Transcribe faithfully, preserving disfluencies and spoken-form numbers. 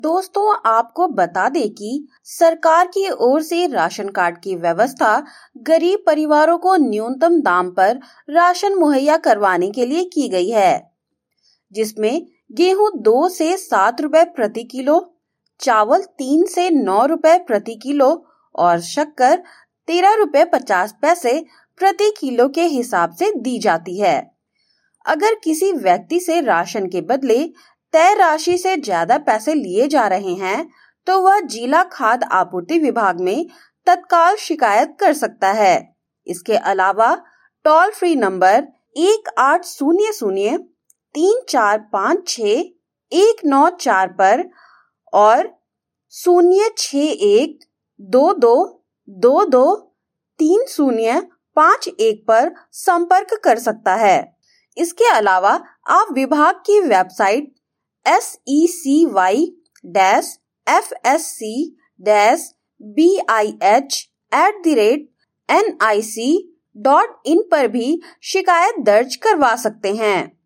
दोस्तों, आपको बता दें कि सरकार की ओर से राशन कार्ड की व्यवस्था गरीब परिवारों को न्यूनतम दाम पर राशन मुहैया करवाने के लिए की गई है, जिसमें गेहूं दो से सात रुपए प्रति किलो, चावल तीन से नौ रुपए प्रति किलो और शक्कर तेरह रुपए पचास पैसे प्रति किलो के हिसाब से दी जाती है। अगर किसी व्यक्ति से राशन के बदले तय राशि से ज्यादा पैसे लिए जा रहे हैं, तो वह जिला खाद्य आपूर्ति विभाग में तत्काल शिकायत कर सकता है। इसके अलावा टोल फ्री नंबर एक आठ शून्य शून्य तीन चार पाँच छः एक नौ चार पर और शून्य छः एक दो दो दो दो तीन शून्य पाँच एक पर संपर्क कर सकता है। इसके अलावा आप विभाग की website S E C Y dash F S C dash B I H at the rate N I C dot in पर भी शिकायत दर्ज करवा सकते हैं।